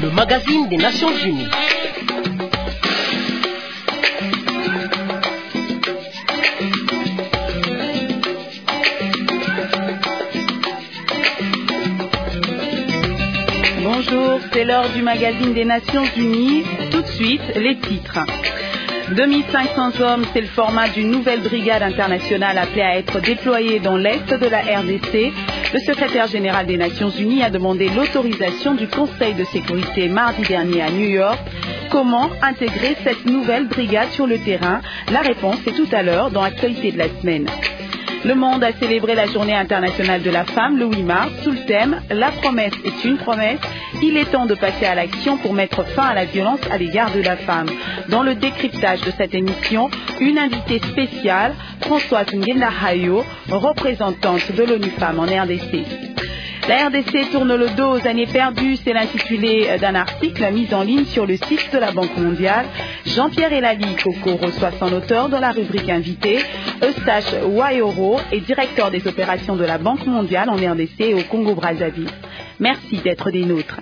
le magazine des Nations Unies. Bonjour, c'est l'heure du magazine des Nations Unies. Tout de suite, les titres. 2500 hommes, c'est le format d'une nouvelle brigade internationale appelée à être déployée dans l'Est de la RDC. Le secrétaire général des Nations Unies a demandé l'autorisation du Conseil de sécurité mardi dernier à New York. Comment intégrer cette nouvelle brigade sur le terrain? La réponse est tout à l'heure dans l'actualité de la semaine. Le monde a célébré la journée internationale de la femme le 8 mars sous le thème « La promesse est une promesse ». Il est temps de passer à l'action pour mettre fin à la violence à l'égard de la femme. Dans le décryptage de cette émission, une invitée spéciale, Françoise Nguyendahayo, représentante de l'ONU Femmes en RDC. La RDC tourne le dos aux années perdues, c'est l'intitulé d'un article mis en ligne sur le site de la Banque mondiale. Jean-Pierre Elali Coco reçoit son auteur dans la rubrique invitée. Eustache Wayoro est directeur des opérations de la Banque mondiale en RDC et au Congo-Brazzaville. Merci d'être des nôtres.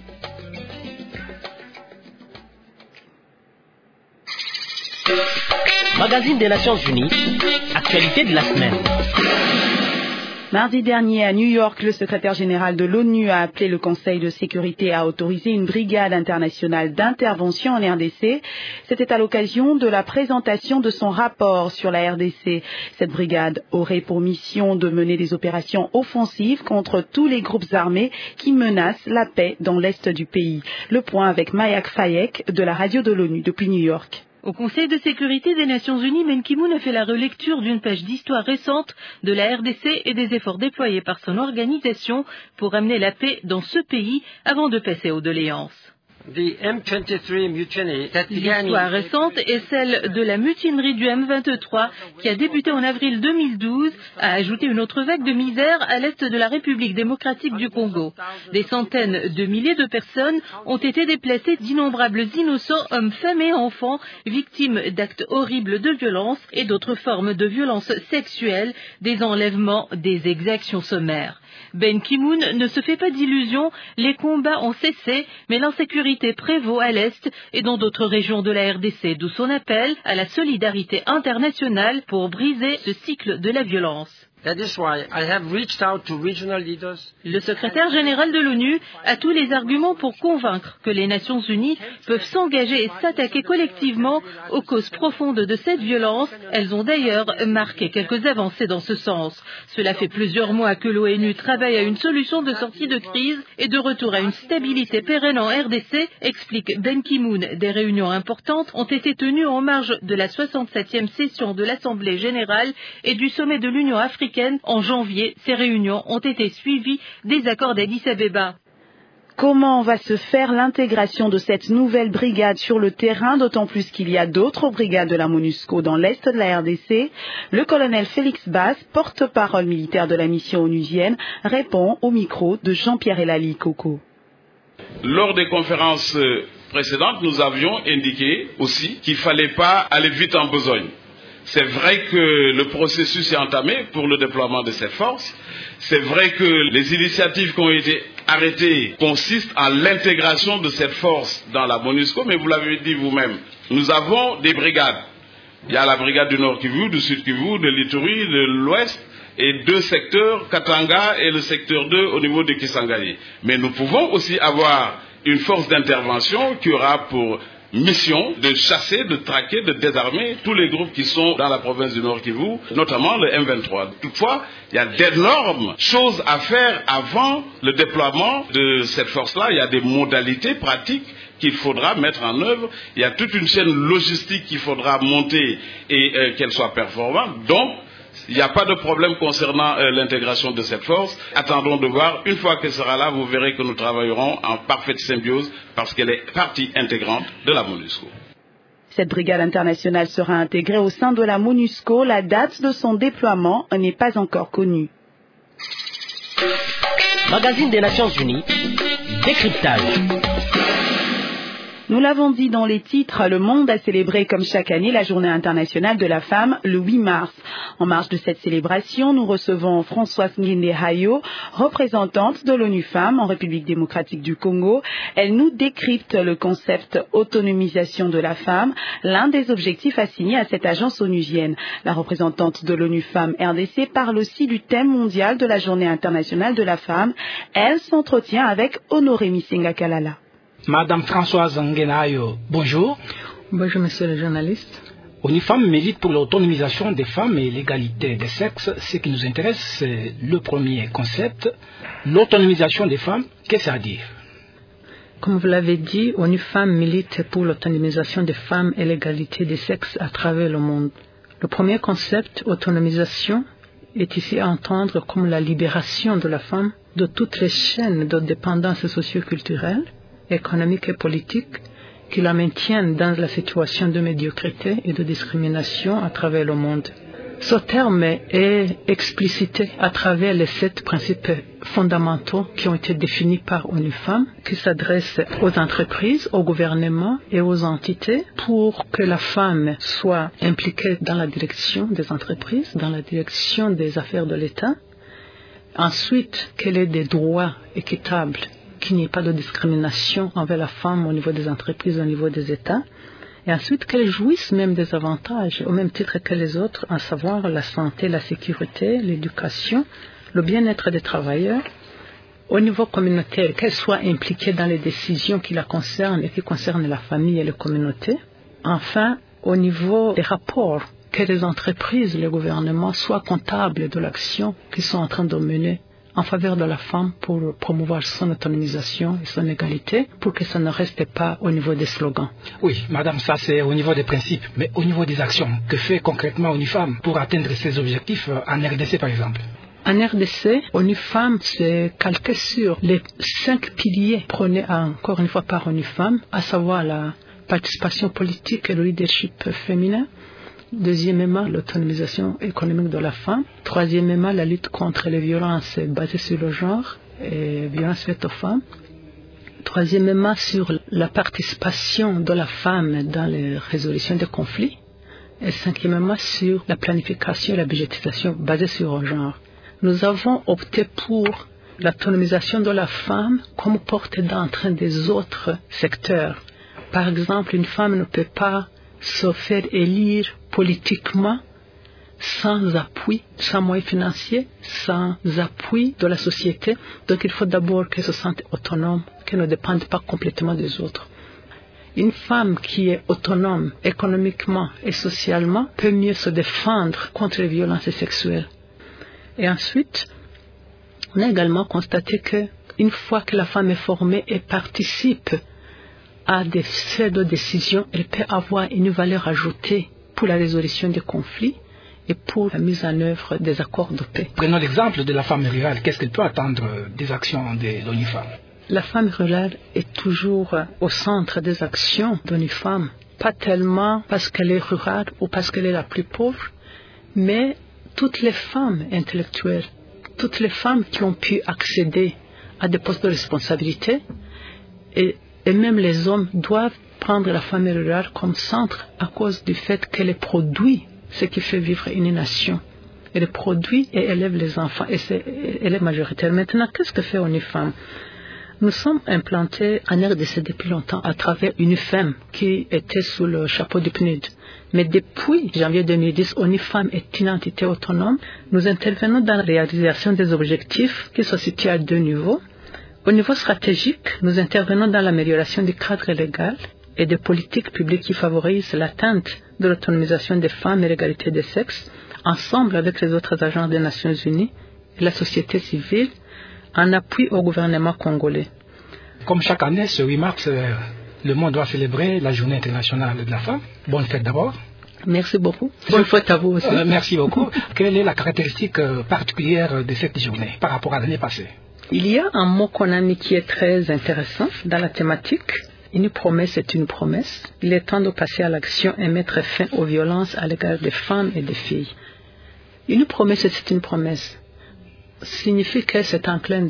Magazine des Nations Unies, actualité de la semaine. Mardi dernier, à New York, le secrétaire général de l'ONU a appelé le Conseil de sécurité à autoriser une brigade internationale d'intervention en RDC. C'était à l'occasion de la présentation de son rapport sur la RDC. Cette brigade aurait pour mission de mener des opérations offensives contre tous les groupes armés qui menacent la paix dans l'Est du pays. Le point avec Mayak Fayek de la radio de l'ONU depuis New York. Au Conseil de sécurité des Nations Unies, Ban Ki-moon a fait la relecture d'une page d'histoire récente de la RDC et des efforts déployés par son organisation pour amener la paix dans ce pays avant de passer aux doléances. L'histoire récente est celle de la mutinerie du M23 qui a débuté en avril 2012, a ajouté une autre vague de misère à l'est de la République démocratique du Congo. Des centaines de milliers de personnes ont été déplacées, d'innombrables innocents, hommes, femmes et enfants, victimes d'actes horribles de violence et d'autres formes de violence sexuelle, des enlèvements, des exactions sommaires. Ban Ki-moon ne se fait pas d'illusions, les combats ont cessé, mais l'insécurité prévaut à l'Est et dans d'autres régions de la RDC, d'où son appel à la solidarité internationale pour briser ce cycle de la violence. Le secrétaire général de l'ONU a tous les arguments pour convaincre que les Nations Unies peuvent s'engager et s'attaquer collectivement aux causes profondes de cette violence. Elles ont d'ailleurs marqué quelques avancées dans ce sens. Cela fait plusieurs mois que l'ONU travaille à une solution de sortie de crise et de retour à une stabilité pérenne en RDC, explique Ban Ki-moon. Des réunions importantes ont été tenues en marge de la 67e session de l'Assemblée générale et du sommet de l'Union africaine. En janvier, ces réunions ont été suivies des accords d'Addis Abeba. Comment va se faire l'intégration de cette nouvelle brigade sur le terrain, d'autant plus qu'il y a d'autres brigades de la MONUSCO dans l'est de la RDC? Le colonel Félix Basse, porte-parole militaire de la mission onusienne, répond au micro de Jean-Pierre Elali Coco. Lors des conférences précédentes, nous avions indiqué aussi qu'il ne fallait pas aller vite en besogne. C'est vrai que le processus est entamé pour le déploiement de cette force. C'est vrai que les initiatives qui ont été arrêtées consistent en l'intégration de cette force dans la MONUSCO, mais vous l'avez dit vous-même, nous avons des brigades. Il y a la brigade du Nord Kivu, du Sud Kivu, de l'Ituri, de l'Ouest, et deux secteurs, Katanga et le secteur 2 au niveau de Kisangani. Mais nous pouvons aussi avoir une force d'intervention qui aura pour mission de chasser, de traquer, de désarmer tous les groupes qui sont dans la province du Nord Kivu, notamment le M23. Toutefois, il y a d'énormes choses à faire avant le déploiement de cette force-là. Il y a des modalités pratiques qu'il faudra mettre en œuvre. Il y a toute une chaîne logistique qu'il faudra monter et qu'elle soit performante. Donc, il n'y a pas de problème concernant l'intégration de cette force. Attendons de voir. Une fois qu'elle sera là, vous verrez que nous travaillerons en parfaite symbiose parce qu'elle est partie intégrante de la MONUSCO. Cette brigade internationale sera intégrée au sein de la MONUSCO. La date de son déploiement n'est pas encore connue. Magazine des Nations Unies, décryptage. Nous l'avons dit dans les titres, le monde a célébré comme chaque année la Journée internationale de la femme le 8 mars. En marge de cette célébration, nous recevons Françoise Nguinde Hayo, représentante de l'ONU Femmes en République démocratique du Congo. Elle nous décrypte le concept autonomisation de la femme, l'un des objectifs assignés à cette agence onusienne. La représentante de l'ONU Femmes RDC parle aussi du thème mondial de la Journée internationale de la femme. Elle s'entretient avec Honoré Misenga Kalala. Madame Françoise Nguinde Hayo, bonjour. Bonjour, monsieur le journaliste. ONU Femmes milite pour l'autonomisation des femmes et l'égalité des sexes. Ce qui nous intéresse, c'est le premier concept, l'autonomisation des femmes. Qu'est-ce que ça veut dire? Comme vous l'avez dit, ONU Femmes milite pour l'autonomisation des femmes et l'égalité des sexes à travers le monde. Le premier concept, autonomisation, est ici à entendre comme la libération de la femme de toutes les chaînes de dépendance socio-culturelle, économique et politique qui la maintiennent dans la situation de médiocrité et de discrimination à travers le monde. Ce terme est explicité à travers les 7 principes fondamentaux qui ont été définis par ONU Femmes, qui s'adressent aux entreprises, aux gouvernements et aux entités pour que la femme soit impliquée dans la direction des entreprises, dans la direction des affaires de l'État. Ensuite, qu'elle ait des droits équitables, qu'il n'y ait pas de discrimination envers la femme au niveau des entreprises, au niveau des États. Et ensuite, qu'elles jouissent même des avantages, au même titre que les autres, à savoir la santé, la sécurité, l'éducation, le bien-être des travailleurs. Au niveau communautaire, qu'elles soient impliquées dans les décisions qui la concernent et qui concernent la famille et les communautés. Enfin, au niveau des rapports, que les entreprises, les gouvernements soient comptables de l'action qu'ils sont en train de mener en faveur de la femme pour promouvoir son autonomisation et son égalité, pour que ça ne reste pas au niveau des slogans. Oui, madame, ça c'est au niveau des principes, mais au niveau des actions, que fait concrètement ONU Femmes pour atteindre ces objectifs en RDC par exemple? En RDC, ONU Femmes s'est calqué sur les 5 piliers prônés encore une fois par ONU Femmes, à savoir la participation politique et le leadership féminin. Deuxièmement, l'autonomisation économique de la femme. Troisièmement, la lutte contre les violences basées sur le genre et violences faites aux femmes. Troisièmement, sur la participation de la femme dans les résolutions des conflits. Et cinquièmement, sur la planification et la budgétisation basée sur le genre. Nous avons opté pour l'autonomisation de la femme comme porte d'entrée des autres secteurs. Par exemple, une femme ne peut pas se faire élire politiquement sans appui, sans moyens financiers, sans appui de la société. Donc il faut d'abord qu'elle se sente autonome, qu'elle ne dépende pas complètement des autres. Une femme qui est autonome économiquement et socialement peut mieux se défendre contre les violences sexuelles. Et ensuite, on a également constaté qu'une fois que la femme est formée et participe à des faits de décision, elle peut avoir une valeur ajoutée pour la résolution des conflits et pour la mise en œuvre des accords de paix. Prenons l'exemple de la femme rurale. Qu'est-ce qu'elle peut attendre des actions de l'ONU Femmes? La femme rurale est toujours au centre des actions d'ONU Femmes, pas tellement parce qu'elle est rurale ou parce qu'elle est la plus pauvre, mais toutes les femmes intellectuelles, toutes les femmes qui ont pu accéder à des postes de responsabilité et même les hommes doivent prendre la femme rurale comme centre à cause du fait qu'elle produit ce qui fait vivre une nation. Elle produit et élève les enfants et elle est majoritaire. Maintenant, qu'est-ce que fait ONU Femmes? Nous sommes implantés en RDC depuis longtemps à travers ONU Femmes qui était sous le chapeau du PNUD. Mais depuis janvier 2010, ONU Femmes est une entité autonome. Nous intervenons dans la réalisation des objectifs qui se situent à 2 niveaux. Au niveau stratégique, nous intervenons dans l'amélioration du cadre légal et des politiques publiques qui favorisent l'atteinte de l'autonomisation des femmes et l'égalité des sexes, ensemble avec les autres agences des Nations Unies et la société civile, en appui au gouvernement congolais. Comme chaque année, ce 8 mars, le monde doit célébrer la Journée internationale de la femme. Bonne fête d'abord. Merci beaucoup. Bonne fête à vous aussi. Merci beaucoup. Quelle est la caractéristique particulière de cette journée par rapport à l'année passée? Il y a un mot qu'on a mis qui est très intéressant dans la thématique. Une promesse est une promesse. Il est temps de passer à l'action et mettre fin aux violences à l'égard des femmes et des filles. Une promesse, c'est une promesse. Signifie que c'est un clin d'œil.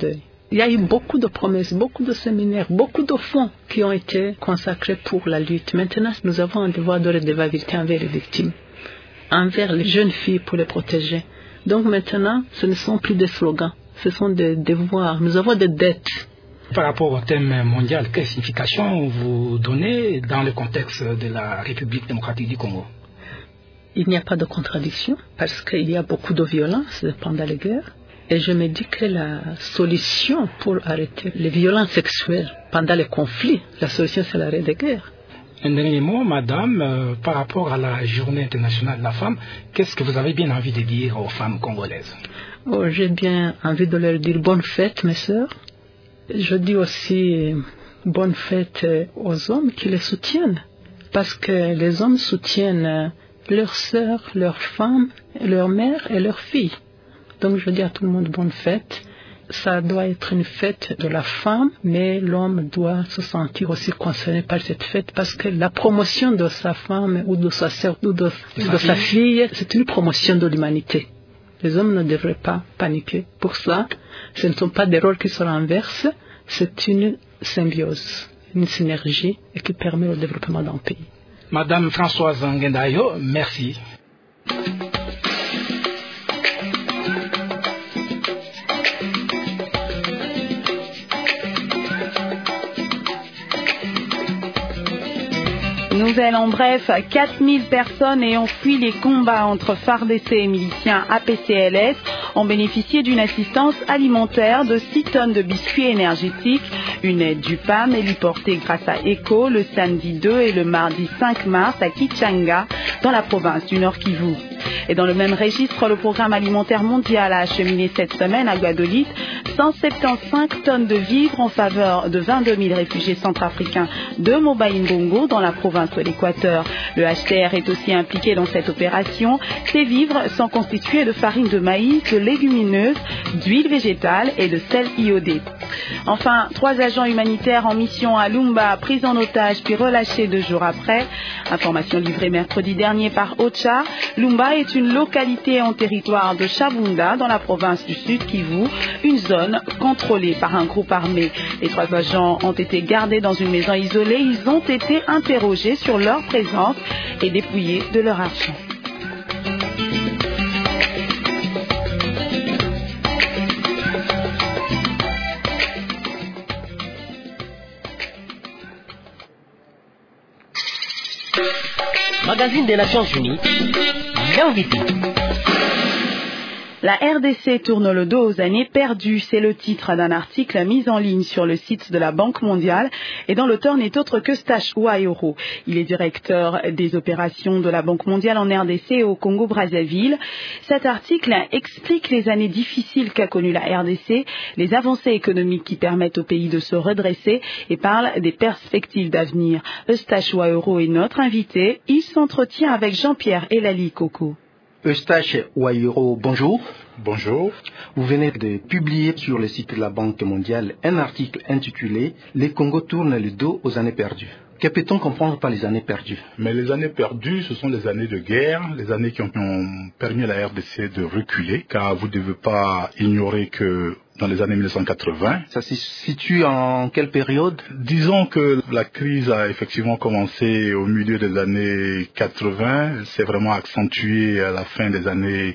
Il y a eu beaucoup de promesses, beaucoup de séminaires, beaucoup de fonds qui ont été consacrés pour la lutte. Maintenant, nous avons un devoir de redevabilité envers les victimes, envers les jeunes filles pour les protéger. Donc maintenant, ce ne sont plus des slogans, ce sont des devoirs. Nous avons des dettes. Par rapport au thème mondial, quelle signification vous donnez dans le contexte de la République démocratique du Congo? Il n'y a pas de contradiction parce qu'il y a beaucoup de violence pendant les guerres. Et je me dis que la solution pour arrêter les violences sexuelles pendant les conflits, la solution c'est l'arrêt des guerres. Un dernier mot, madame, par rapport à la Journée internationale de la femme, qu'est-ce que vous avez bien envie de dire aux femmes congolaises? J'ai bien envie de leur dire bonne fête, mes sœurs. Je dis aussi bonne fête aux hommes qui les soutiennent, parce que les hommes soutiennent leurs sœurs, leurs femmes, leurs mères et leurs filles. Donc je dis à tout le monde bonne fête. Ça doit être une fête de la femme, mais l'homme doit se sentir aussi concerné par cette fête, parce que la promotion de sa femme ou de sa sœur ou de sa fille, c'est une promotion de l'humanité. Les hommes ne devraient pas paniquer. Pour ça, ce ne sont pas des rôles qui se renversent, c'est une symbiose, une synergie et qui permet le développement d'un pays. Madame Françoise Ngendayo, merci. Nouvelle en bref, 4000 personnes ayant fui les combats entre FARDC et miliciens APCLS ont bénéficié d'une assistance alimentaire de 6 tonnes de biscuits énergétiques. Une aide du PAM est portée grâce à ECHO le samedi 2 et le mardi 5 mars à Kichanga, dans la province du Nord Kivu. Et dans le même registre, le programme alimentaire mondial a acheminé cette semaine à Guadeloupe 175 tonnes de vivres en faveur de 22 000 réfugiés centrafricains de Mobaïmbongo dans la province de l'Équateur. Le HCR est aussi impliqué dans cette opération. Ces vivres sont constitués de farine de maïs, de légumineuses, d'huile végétale et de sel iodé. Enfin, 3 agents humanitaires en mission à Lumba, pris en otage puis relâchés 2 jours après. Information livrée mercredi dernier par OCHA. Lumba est une localité en territoire de Chabunda dans la province du Sud Kivu, une zone contrôlée par un groupe armé. Les 3 agents ont été gardés dans une maison isolée. Ils ont été interrogés sur leur présence et dépouillés de leur argent. Magazine des Nations Unies, l'invité. La RDC tourne le dos aux années perdues, c'est le titre d'un article mis en ligne sur le site de la Banque mondiale et dont l'auteur n'est autre que Stache Ouaïoro. Il est directeur des opérations de la Banque mondiale en RDC et au Congo-Brazzaville. Cet article explique les années difficiles qu'a connues la RDC, les avancées économiques qui permettent au pays de se redresser et parle des perspectives d'avenir. Stache Ouaïoro est notre invité. Il s'entretient avec Jean-Pierre Elali Koko. Eustache Ouaïoro, bonjour. Bonjour. Vous venez de publier sur le site de la Banque mondiale un article intitulé « Les Congo tournent le dos aux années perdues ». Que peut-on comprendre par les années perdues? Mais les années perdues, ce sont les années de guerre, les années qui ont permis à la RDC de reculer, car vous ne devez pas ignorer que dans les années 1980. Ça se situe en quelle période? Disons que la crise a effectivement commencé au milieu des années 80, c'est vraiment accentué à la fin des années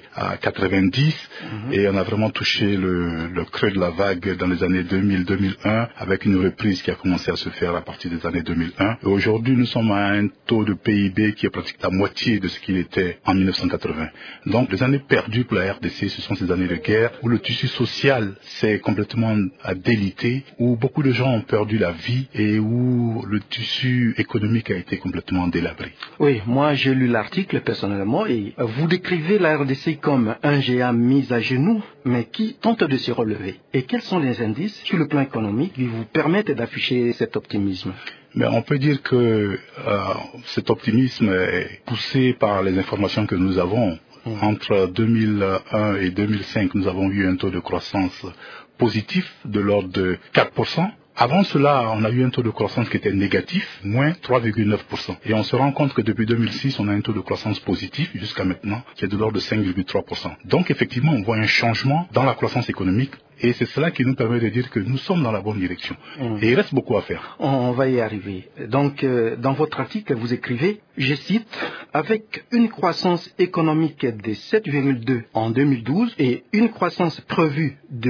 90, et on a vraiment touché le creux de la vague dans les années 2000-2001, avec une reprise qui a commencé à se faire à partir des années 2001. Et aujourd'hui, nous sommes à un taux de PIB qui est pratiquement la moitié de ce qu'il était en 1980. Donc, les années perdues pour la RDC, ce sont ces années de guerre où le tissu social s'est complètement délité, où beaucoup de gens ont perdu la vie et où le tissu économique a été complètement délabré. Oui, moi j'ai lu l'article personnellement et vous décrivez la RDC comme un géant mis à genoux, mais qui tente de se relever. Et quels sont les indices sur le plan économique qui vous permettent d'afficher cet optimisme? Mais on peut dire que cet optimisme est poussé par les informations que nous avons. Entre 2001 et 2005, nous avons eu un taux de croissance positif de l'ordre de 4%. Avant cela, on a eu un taux de croissance qui était négatif, moins 3,9%. Et on se rend compte que depuis 2006, on a un taux de croissance positif jusqu'à maintenant, qui est de l'ordre de 5,3%. Donc effectivement, on voit un changement dans la croissance économique Et c'est cela qui nous permet de dire que nous sommes dans la bonne direction. Et il reste beaucoup à faire. On va y arriver. Donc, dans votre article, vous écrivez, je cite, avec une croissance économique de 7,2 en 2012 et une croissance prévue de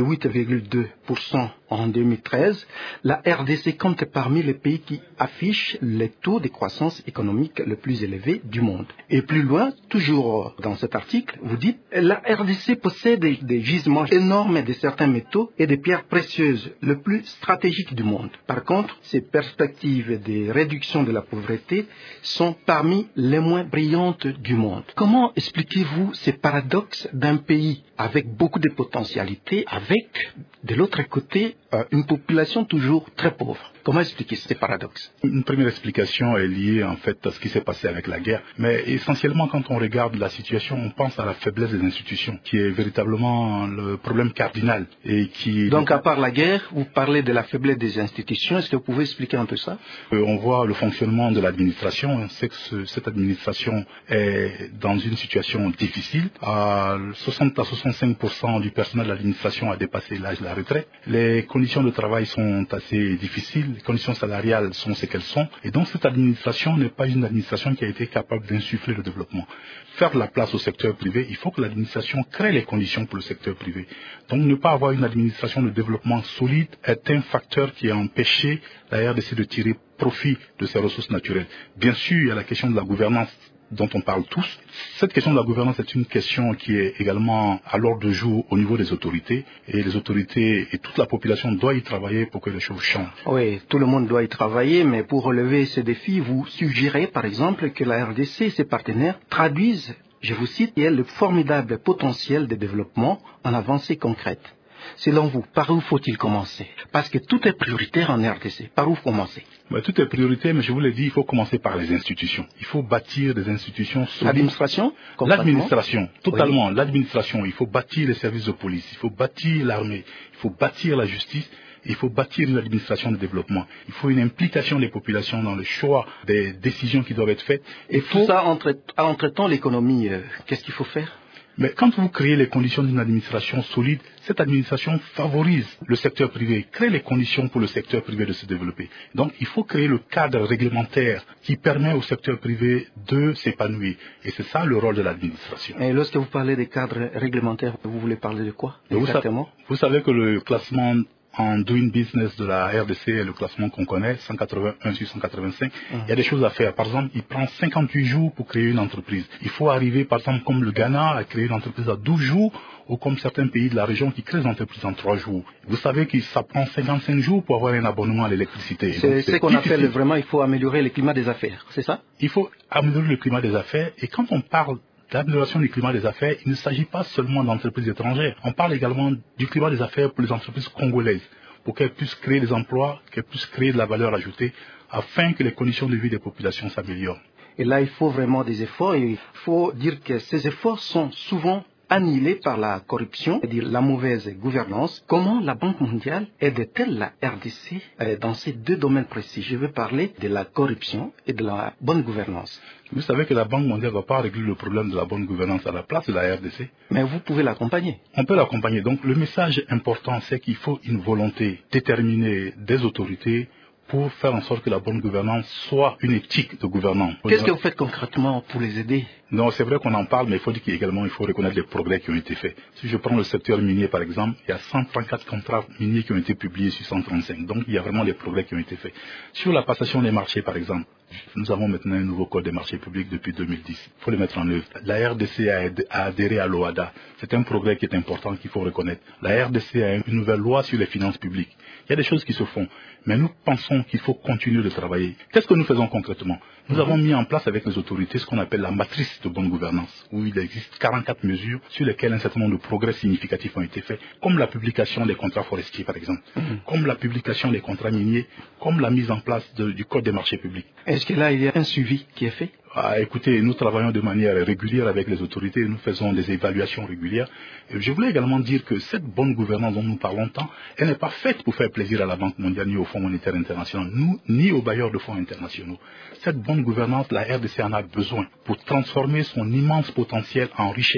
8,2% en 2013, la RDC compte parmi les pays qui affichent les taux de croissance économique le plus élevé du monde. Et plus loin, toujours dans cet article, vous dites, la RDC possède des gisements énormes de certains métaux et des pierres précieuses le plus stratégiques du monde. Par contre, ces perspectives de réduction de la pauvreté sont parmi les moins brillantes du monde. Comment expliquez-vous ces paradoxes d'un pays avec beaucoup de potentialités, avec, de l'autre côté, une population toujours très pauvre? Comment expliquer ces paradoxes? Une première explication est liée en fait à ce qui s'est passé avec la guerre. Mais essentiellement, quand on regarde la situation, on pense à la faiblesse des institutions, qui est véritablement le problème cardinal. Et qui... Donc, à part la guerre, vous parlez de la faiblesse des institutions. Est-ce que vous pouvez expliquer un peu ça? On voit le fonctionnement de l'administration. On sait que cette administration est dans une situation difficile. 60 à 65% du personnel de l'administration a dépassé l'âge de la retraite. Les conditions de travail sont assez difficiles. Les conditions salariales sont ce qu'elles sont. Et donc cette administration n'est pas une administration qui a été capable d'insuffler le développement. Faire la place au secteur privé, il faut que l'administration crée les conditions pour le secteur privé. Donc ne pas avoir une administration de développement solide est un facteur qui a empêché la RDC de tirer profit de ses ressources naturelles. Bien sûr, il y a la question de la gouvernance dont on parle tous. Cette question de la gouvernance est une question qui est également à l'ordre du jour au niveau des autorités. Et les autorités et toute la population doivent y travailler pour que les choses changent. Oui, tout le monde doit y travailler, mais pour relever ces défis, vous suggérez par exemple que la RDC et ses partenaires traduisent, je vous cite, le formidable potentiel de développement en avancées concrètes. Selon vous, par où faut-il commencer? Parce que tout est prioritaire en RDC. Par où commencer? Tout est prioritaire, mais je vous l'ai dit, il faut commencer par les institutions. Il faut bâtir des institutions solides. L'administration? L'administration, totalement. Oui. L'administration, il faut bâtir les services de police, il faut bâtir l'armée, il faut bâtir la justice. Il faut bâtir une administration de développement. Il faut une implication des populations dans le choix des décisions qui doivent être faites. Et tout ça, entre-temps, l'économie, qu'est-ce qu'il faut faire? Mais quand vous créez les conditions d'une administration solide, cette administration favorise le secteur privé, crée les conditions pour le secteur privé de se développer. Donc il faut créer le cadre réglementaire qui permet au secteur privé de s'épanouir. Et c'est ça le rôle de l'administration. Et lorsque vous parlez des cadres réglementaires, vous voulez parler de quoi exactement? Vous savez que le classement en doing business de la RDC est le classement qu'on connaît, 181 sur 185. Il y a des choses à faire. Par exemple, il prend 58 jours pour créer une entreprise. Il faut arriver, par exemple, comme le Ghana, à créer une entreprise à 12 jours, ou comme certains pays de la région qui créent des entreprises en 3 jours. Vous savez que ça prend 55 jours pour avoir un abonnement à l'électricité. C'est ce qu'on appelle vraiment, il faut améliorer le climat des affaires, c'est ça? Il faut améliorer le climat des affaires, et quand on parle l'amélioration du climat des affaires, il ne s'agit pas seulement d'entreprises étrangères. On parle également du climat des affaires pour les entreprises congolaises, pour qu'elles puissent créer des emplois, qu'elles puissent créer de la valeur ajoutée, afin que les conditions de vie des populations s'améliorent. Et là, il faut vraiment des efforts, et il faut dire que ces efforts sont souvent annihilés par la corruption, c'est-à-dire la mauvaise gouvernance. Comment la Banque mondiale aide-t-elle la RDC dans ces deux domaines précis? Je veux parler de la corruption et de la bonne gouvernance. Vous savez que la Banque mondiale ne va pas régler le problème de la bonne gouvernance à la place de la RDC. Mais vous pouvez l'accompagner. On peut l'accompagner. Donc le message important, c'est qu'il faut une volonté déterminée des autorités pour faire en sorte que la bonne gouvernance soit une éthique de gouvernance. Qu'est-ce que vous faites concrètement pour les aider? Non, c'est vrai qu'on en parle, mais il faut dire qu'également il faut reconnaître les progrès qui ont été faits. Si je prends le secteur minier par exemple, il y a 134 contrats miniers qui ont été publiés sur 135. Donc il y a vraiment des progrès qui ont été faits. Sur la passation des marchés par exemple, nous avons maintenant un nouveau code des marchés publics depuis 2010. Il faut le mettre en œuvre. La RDC a adhéré à l'OADA. C'est un progrès qui est important qu'il faut reconnaître. La RDC a une nouvelle loi sur les finances publiques. Il y a des choses qui se font, mais nous pensons qu'il faut continuer de travailler. Qu'est-ce que nous faisons concrètement? Nous avons mis en place avec les autorités ce qu'on appelle la matrice de bonne gouvernance, où il existe 44 mesures sur lesquelles un certain nombre de progrès significatifs ont été faits, comme la publication des contrats forestiers par exemple, comme la publication des contrats miniers, comme la mise en place du code des marchés publics. Est-ce que là il y a un suivi qui est fait? Écoutez, nous travaillons de manière régulière avec les autorités, nous faisons des évaluations régulières. Et je voulais également dire que cette bonne gouvernance dont nous parlons tant, elle n'est pas faite pour faire plaisir à la Banque mondiale, ni au Fonds monétaire international, ni aux bailleurs de fonds internationaux. Cette bonne gouvernance, la RDC en a besoin pour transformer son immense potentiel en richesse,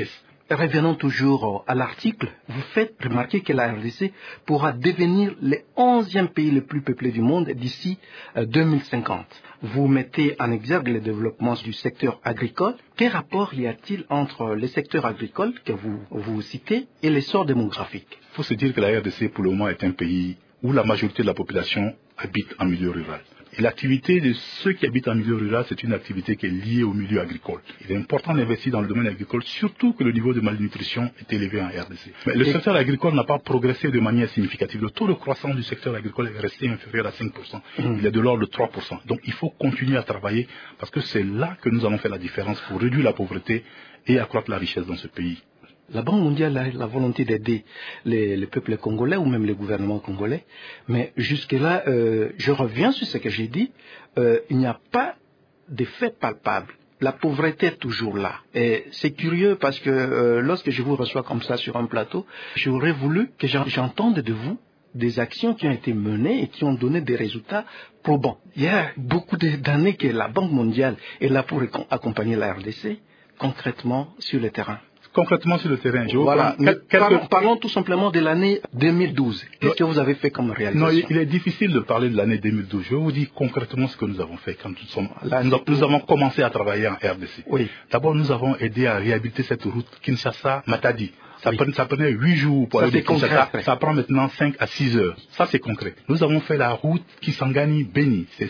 Revenons toujours à l'article. Vous faites remarquer que la RDC pourra devenir le 11e pays le plus peuplé du monde d'ici 2050. Vous mettez en exergue le développement du secteur agricole. Quel rapport y a-t-il entre le secteur agricole que vous citez et l'essor démographique? Il faut se dire que la RDC, pour le moment, est un pays où la majorité de la population habite en milieu rural. Et l'activité de ceux qui habitent en milieu rural, c'est une activité qui est liée au milieu agricole. Il est important d'investir dans le domaine agricole, surtout que le niveau de malnutrition est élevé en RDC. Mais le secteur agricole n'a pas progressé de manière significative. Le taux de croissance du secteur agricole est resté inférieur à 5%. Il est de l'ordre de 3%. Donc il faut continuer à travailler parce que c'est là que nous allons faire la différence pour réduire la pauvreté et accroître la richesse dans ce pays. La Banque mondiale a la volonté d'aider le peuple congolais ou même le gouvernement congolais, mais jusque-là, je reviens sur ce que j'ai dit, il n'y a pas d'effet palpable. La pauvreté est toujours là. Et c'est curieux parce que lorsque je vous reçois comme ça sur un plateau, j'aurais voulu que j'entende de vous des actions qui ont été menées et qui ont donné des résultats probants. Il y a beaucoup d'années que la Banque mondiale est là pour accompagner la RDC concrètement sur le terrain. Concrètement sur le terrain. Voilà. Parlons tout simplement de l'année 2012. Qu'est-ce que vous avez fait comme réalisation? Non, il est difficile de parler de l'année 2012. Je vais vous dire concrètement ce que nous avons fait quand nous avons commencé à travailler en RDC. Oui. D'abord, nous avons aidé à réhabiliter cette route Kinshasa-Matadi. Ça prenait 8 jours pour aller de Kinshasa. Ça prend maintenant 5 à 6 heures. Ça, c'est concret. Nous avons fait la route Kisangani-Beni. C'est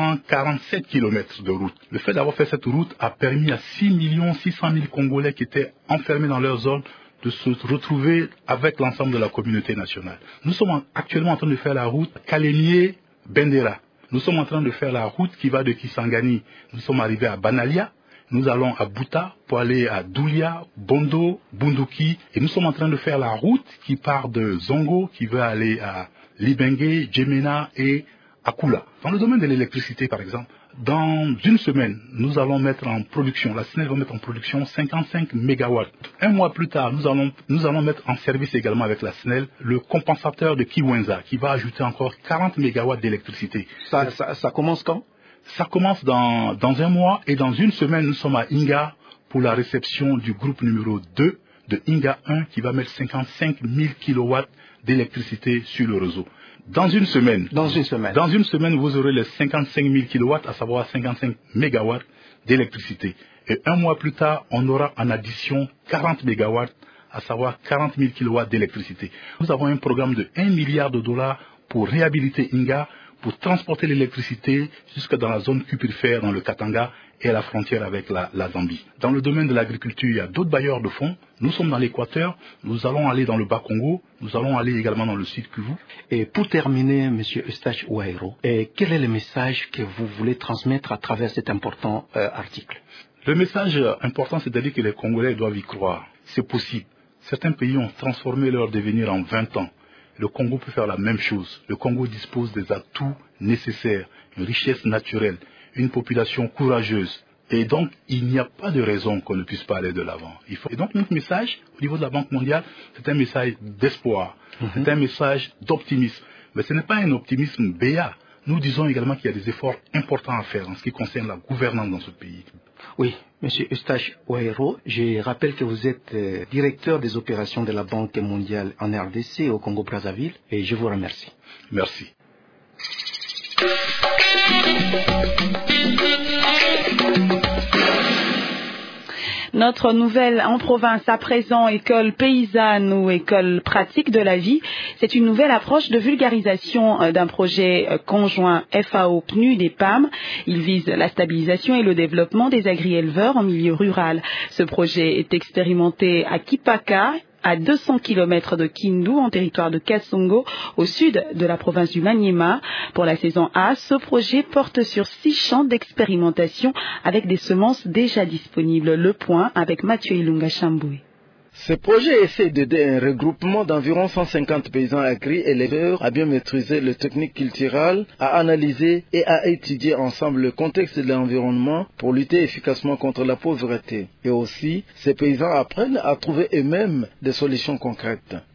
747 km de route. Le fait d'avoir fait cette route a permis à 6 600 000 Congolais qui étaient enfermés dans leur zone de se retrouver avec l'ensemble de la communauté nationale. Nous sommes actuellement en train de faire la route Kalemie-Bendera. Nous sommes en train de faire la route qui va de Kisangani. Nous sommes arrivés à Banalia. Nous allons à Bouta pour aller à Doulia, Bondo, Bunduki. Et nous sommes en train de faire la route qui part de Zongo, qui va aller à Libengue, Djemena et Akula. Dans le domaine de l'électricité, par exemple, dans une semaine, nous allons mettre en production, la SNEL va mettre en production 55 MW. Un mois plus tard, nous allons mettre en service également avec la SNEL le compensateur de Kiwenza, qui va ajouter encore 40 MW d'électricité. Ça commence quand? Ça commence dans un mois et dans une semaine, nous sommes à Inga pour la réception du groupe numéro 2 de Inga 1 qui va mettre 55 000 kW d'électricité sur le réseau. Dans une semaine, vous aurez les 55 000 kW, à savoir 55 MW d'électricité. Et un mois plus tard, on aura en addition 40 MW, à savoir 40 000 kW d'électricité. Nous avons un programme de $1 milliard pour réhabiliter Inga, pour transporter l'électricité jusque dans la zone cuprifère, dans le Katanga et à la frontière avec la Zambie. Dans le domaine de l'agriculture, il y a d'autres bailleurs de fonds. Nous sommes dans l'Équateur, nous allons aller dans le Bas-Congo, nous allons aller également dans le Sud Kivu. Et pour terminer, M. Eustache Ouairo, quel est le message que vous voulez transmettre à travers cet important article? Le message important, c'est-à-dire que les Congolais doivent y croire. C'est possible. Certains pays ont transformé leur devenir en 20 ans. Le Congo peut faire la même chose. Le Congo dispose des atouts nécessaires, une richesse naturelle, une population courageuse. Et donc, il n'y a pas de raison qu'on ne puisse pas aller de l'avant. Et donc, notre message au niveau de la Banque mondiale, c'est un message d'espoir, c'est un message d'optimisme. Mais ce n'est pas un optimisme béat. Nous disons également qu'il y a des efforts importants à faire en ce qui concerne la gouvernance dans ce pays. Oui, M. Eustache Ouairo, je rappelle que vous êtes directeur des opérations de la Banque mondiale en RDC au Congo-Brazzaville et je vous remercie. Merci. Notre nouvelle en province à présent, école paysanne ou école pratique de la vie, c'est une nouvelle approche de vulgarisation d'un projet conjoint FAO-PNUD et PAM. Il vise la stabilisation et le développement des agri-éleveurs en milieu rural. Ce projet est expérimenté à Kipaka, à 200 km de Kindu, en territoire de Kasongo, au sud de la province du Maniema. Pour la saison A, ce projet porte sur 6 champs d'expérimentation avec des semences déjà disponibles. Le point avec Mathieu Ilunga Chamboué. Ce projet essaie d'aider un regroupement d'environ 150 paysans agri-éleveurs à bien maîtriser les techniques culturelles, à analyser et à étudier ensemble le contexte de l'environnement pour lutter efficacement contre la pauvreté. Et aussi, ces paysans apprennent à trouver eux-mêmes des solutions concrètes.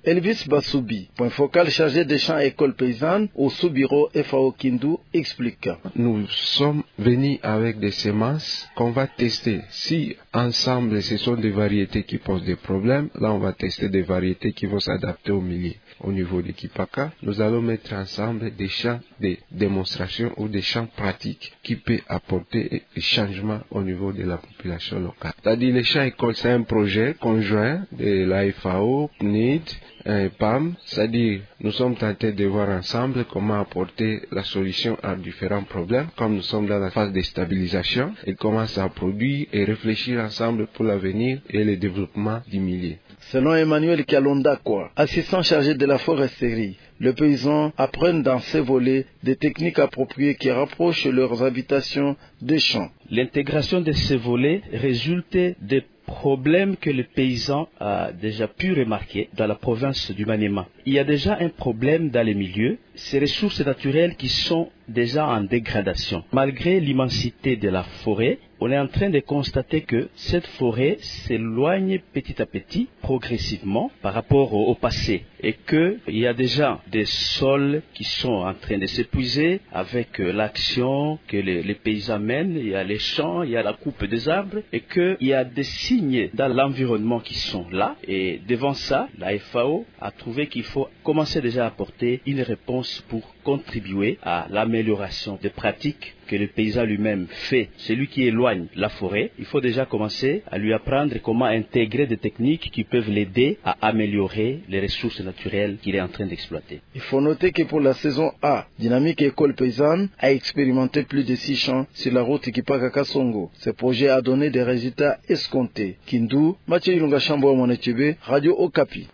Elvis Bassoubi, point focal chargé des champs écoles paysannes au sous-bureau FAO Kindu, explique. Nous sommes venus avec des semences qu'on va tester. Si ensemble ce sont des variétés qui posent des problèmes, là on va tester des variétés qui vont s'adapter au milieu. Au niveau de Kipaka, nous allons mettre ensemble des champs de démonstration ou des champs pratiques qui peuvent apporter des changements au niveau de la population locale. C'est-à-dire les champs écoles, c'est un projet conjoint de la FAO, NID, PAM, c'est-à-dire nous sommes tentés de voir ensemble comment apporter la solution à différents problèmes, comme nous sommes dans la phase de stabilisation, et comment ça produit et réfléchir ensemble pour l'avenir et le développement du milieu. Selon Emmanuel Kalondakwa, assistant chargé de la foresterie, les paysans apprennent dans ces volets des techniques appropriées qui rapprochent leurs habitations des champs. L'intégration de ces volets résulte des problèmes que le paysan a déjà pu remarquer dans la province du Maniema. Il y a déjà un problème dans les milieux, ces ressources naturelles qui sont déjà en dégradation. Malgré l'immensité de la forêt, on est en train de constater que cette forêt s'éloigne petit à petit, progressivement, par rapport au passé. Et qu'il y a déjà des sols qui sont en train de s'épuiser avec l'action que les paysans mènent. Il y a les champs, il y a la coupe des arbres. Et qu'il y a des signes dans l'environnement qui sont là. Et devant ça, la FAO a trouvé qu'il faut commencer déjà à apporter une réponse pour contribuer à l'amélioration des pratiques que le paysan lui-même fait. Celui qui éloigne la forêt, il faut déjà commencer à lui apprendre comment intégrer des techniques qui peuvent l'aider à améliorer les ressources naturelles qu'il est en train d'exploiter. Il faut noter que pour la saison A, Dynamique École Paysanne a expérimenté plus de 6 champs sur la route Kipaka-Kasongo. Ce projet a donné des résultats escomptés. Kindu, Mathieu Ilunga Chambo Monetube, Radio Okapi.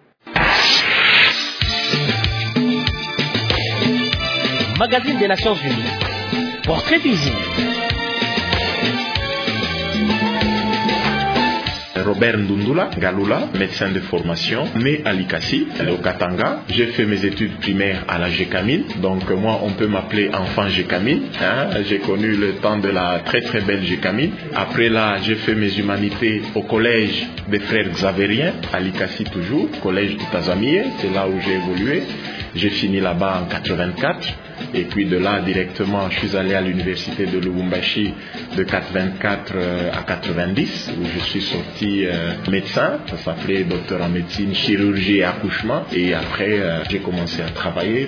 Magazine des Nations Unies. Portrait du jour. Robert Ndundula Galula, médecin de formation, né à Likasi, au Katanga. J'ai fait mes études primaires à la Gécamine, donc moi on peut m'appeler enfant Gécamine. J'ai connu le temps de la très très belle Gécamine. Après là, j'ai fait mes humanités au collège des frères Xavériens, à Likasi toujours, collège du Tazamié, c'est là où j'ai évolué. J'ai fini là-bas en 84 et puis de là directement je suis allé à l'université de Lubumbashi de 84 à 90 où je suis sorti médecin, ça s'appelait docteur en médecine, chirurgie et accouchement et après j'ai commencé à travailler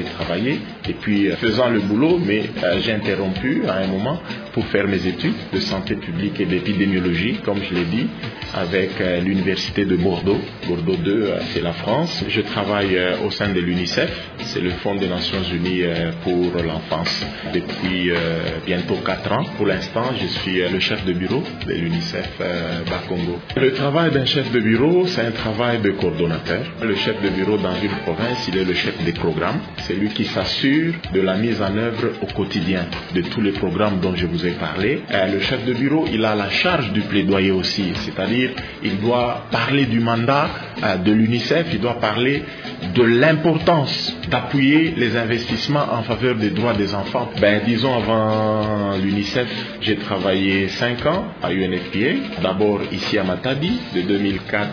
et puis faisant le boulot mais j'ai interrompu à un moment pour faire mes études de santé publique et d'épidémiologie comme je l'ai dit avec l'université de Bordeaux 2 c'est la France. Je travaille au sein de l'UNICEF, c'est le Fonds des Nations Unies pour l'enfance depuis bientôt 4 ans. Pour l'instant, je suis le chef de bureau de l'UNICEF Bas-Congo. Le travail d'un chef de bureau, c'est un travail de coordonnateur. Le chef de bureau dans une province, il est le chef des programmes. C'est lui qui s'assure de la mise en œuvre au quotidien de tous les programmes dont je vous ai parlé. Le chef de bureau, il a la charge du plaidoyer aussi, c'est-à-dire il doit parler du mandat de l'UNICEF, il doit parler de l'importance d'appuyer les investissements en faveur des droits des enfants. Disons avant l'UNICEF, j'ai travaillé 5 ans à UNFPA, d'abord ici à Matadi, de 2004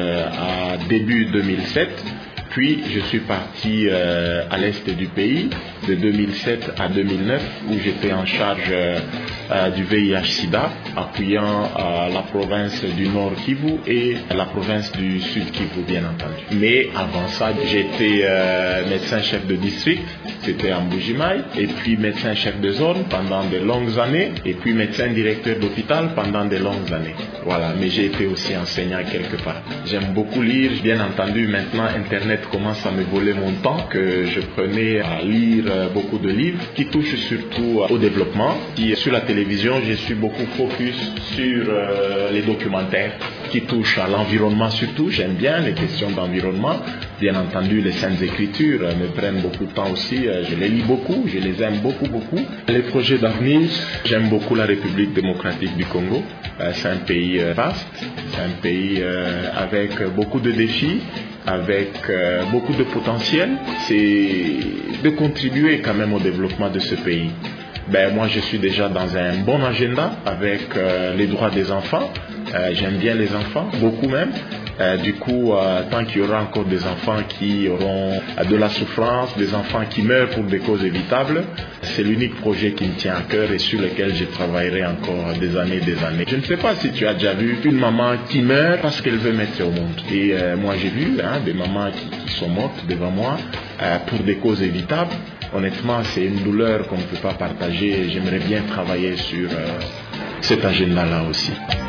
à début 2007. Puis je suis parti à l'est du pays de 2007 à 2009 où j'étais en charge du VIH-Sida, appuyant la province du Nord Kivu et la province du Sud Kivu bien entendu. Mais avant ça, j'étais médecin-chef de district, c'était en Mbuji-Mayi, et puis médecin-chef de zone pendant de longues années, et puis médecin-directeur d'hôpital pendant de longues années. Voilà, mais j'ai été aussi enseignant quelque part. J'aime beaucoup lire, bien entendu maintenant Internet commence à me voler mon temps, que je prenais à lire beaucoup de livres qui touchent surtout au développement. Et sur la télévision, je suis beaucoup focus sur les documentaires qui touchent à l'environnement surtout. J'aime bien les questions d'environnement. Bien entendu, les Saintes Écritures me prennent beaucoup de temps aussi. Je les lis beaucoup, je les aime beaucoup. Les projets d'avenir, j'aime beaucoup la République démocratique du Congo. C'est un pays vaste, c'est un pays avec beaucoup de défis, avec beaucoup de potentiel. C'est de contribuer quand même au développement de ce pays. Moi, je suis déjà dans un bon agenda avec les droits des enfants. J'aime bien les enfants, beaucoup même. Du coup, tant qu'il y aura encore des enfants qui auront de la souffrance, des enfants qui meurent pour des causes évitables, c'est l'unique projet qui me tient à cœur et sur lequel je travaillerai encore des années et des années. Je ne sais pas si tu as déjà vu une maman qui meurt parce qu'elle veut mettre au monde. Et moi j'ai vu des mamans qui sont mortes devant moi pour des causes évitables. Honnêtement, c'est une douleur qu'on ne peut pas partager. J'aimerais bien travailler sur cet agenda-là aussi.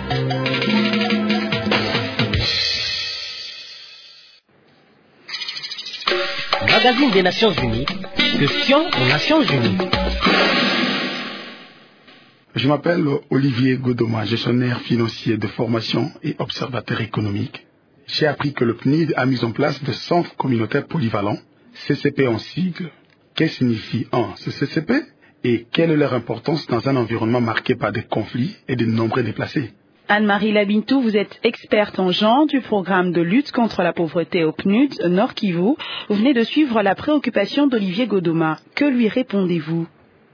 Magazine des Nations Unies, question aux Nations Unies. Je m'appelle Olivier Godoma, gestionnaire financier de formation et observateur économique. J'ai appris que le PNUD a mis en place des centres communautaires polyvalents, CCP en sigle. Que signifie ce CCP et quelle est leur importance dans un environnement marqué par des conflits et de nombreux déplacés? Anne-Marie Labintou, vous êtes experte en genre du programme de lutte contre la pauvreté au PNUD Nord Kivu. Vous venez de suivre la préoccupation d'Olivier Godoma. Que lui répondez-vous?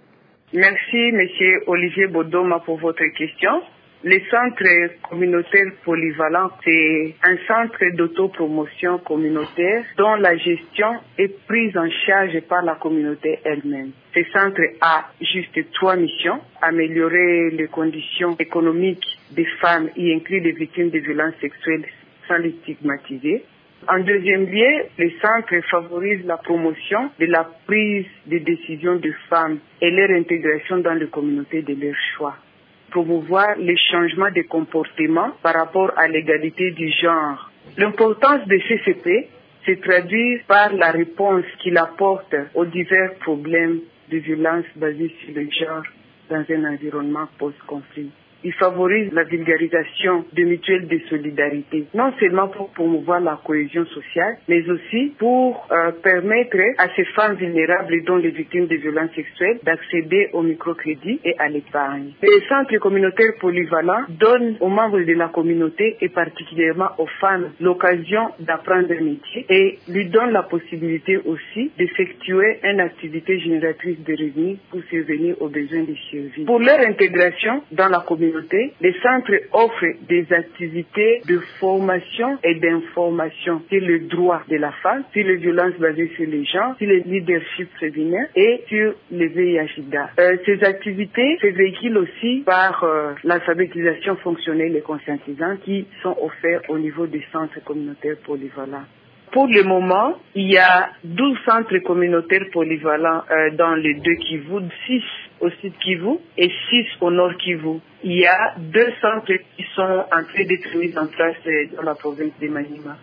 Merci, monsieur Olivier Godoma, pour votre question. Le centre communautaire polyvalent, c'est un centre d'autopromotion communautaire dont la gestion est prise en charge par la communauté elle-même. Ce centre a juste 3 missions: améliorer les conditions économiques des femmes, y inclut les victimes de violences sexuelles sans les stigmatiser. En deuxième lieu, le centre favorise la promotion de la prise de décision des femmes et leur intégration dans les communautés de leur choix. Promouvoir les changements de comportement par rapport à l'égalité du genre. L'importance de CCP se traduit par la réponse qu'il apporte aux divers problèmes de violence basées sur le genre dans un environnement post-conflit. Il favorise la vulgarisation de mutuelles de solidarité, non seulement pour promouvoir la cohésion sociale, mais aussi pour permettre à ces femmes vulnérables, dont les victimes de violences sexuelles, d'accéder au microcrédit et à l'épargne. Les centres communautaires polyvalents donnent aux membres de la communauté et particulièrement aux femmes l'occasion d'apprendre un métier et lui donnent la possibilité aussi d'effectuer une activité génératrice de revenus pour subvenir aux besoins de survie. Pour leur intégration dans la communauté, les centres offrent des activités de formation et d'information sur le droit de la femme, sur les violences basées sur les genres, sur le leadership féminin et sur le VIH-Sida. Ces activités se véhiculent aussi par l'alphabétisation fonctionnelle et conscientisante qui sont offertes au niveau des centres communautaires polyvalents. Pour le moment, il y a 12 centres communautaires polyvalents dans les 2 Kivu, 6 au sud Kivu et 6 au nord Kivu. Il y a 2 centres qui sont en train d'être mis en place dans la province de Maniema.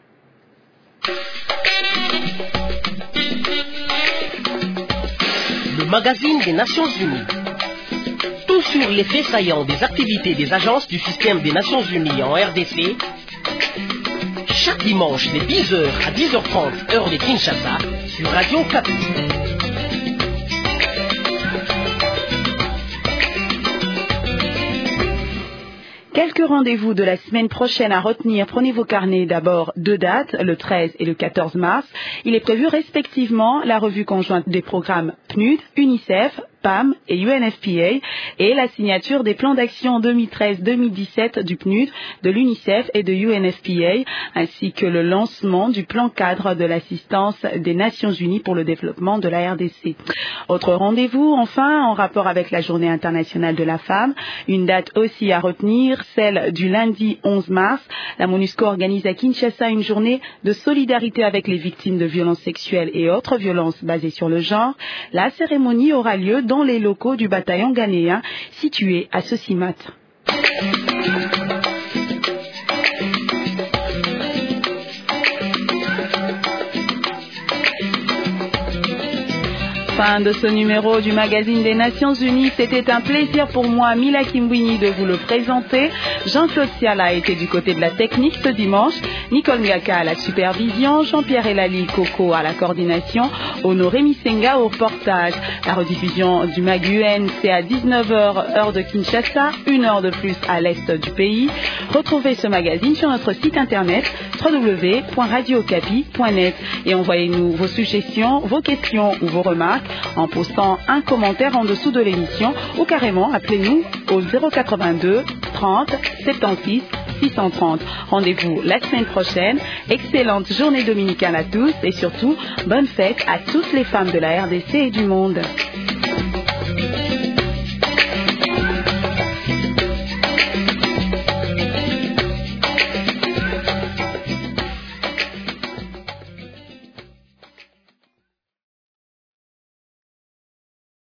Le magazine des Nations Unies. Tout sur les faits saillants des activités des agences du système des Nations Unies en RDC. Chaque dimanche de 10h à 10h30 heure de Kinshasa sur Radio Okapi. Quelques rendez-vous de la semaine prochaine à retenir. Prenez vos carnets. D'abord 2 dates, le 13 et le 14 mars. Il est prévu respectivement la revue conjointe des programmes PNUD, UNICEF, PAM et UNFPA et la signature des plans d'action 2013-2017 du PNUD, de l'UNICEF et de UNFPA, ainsi que le lancement du plan cadre de l'assistance des Nations Unies pour le développement de la RDC. Autre rendez-vous, enfin, en rapport avec la Journée internationale de la femme, une date aussi à retenir, celle du lundi 11 mars. La MONUSCO organise à Kinshasa une journée de solidarité avec les victimes de violences sexuelles et autres violences basées sur le genre. La cérémonie aura lieu dans les locaux du bataillon ghanéen situé à Sosimat. Fin de ce numéro du magazine des Nations Unies. C'était un plaisir pour moi, Mila Kimbwini, de vous le présenter. Jean-Claude Siala a été du côté de la technique ce dimanche, Nicole Ngaka à la supervision, Jean-Pierre Elali Coco à la coordination, Honoré Misenga au reportage. La rediffusion du MAG-UN, c'est à 19h heure de Kinshasa, 1 heure de plus à l'est du pays. Retrouvez ce magazine sur notre site internet www.radiookapi.net et envoyez-nous vos suggestions, vos questions ou vos remarques en postant un commentaire en dessous de l'émission ou carrément appelez-nous au 082 30 76 630. Rendez-vous la semaine prochaine. Excellente journée dominicale à tous et surtout, bonne fête à toutes les femmes de la RDC et du monde.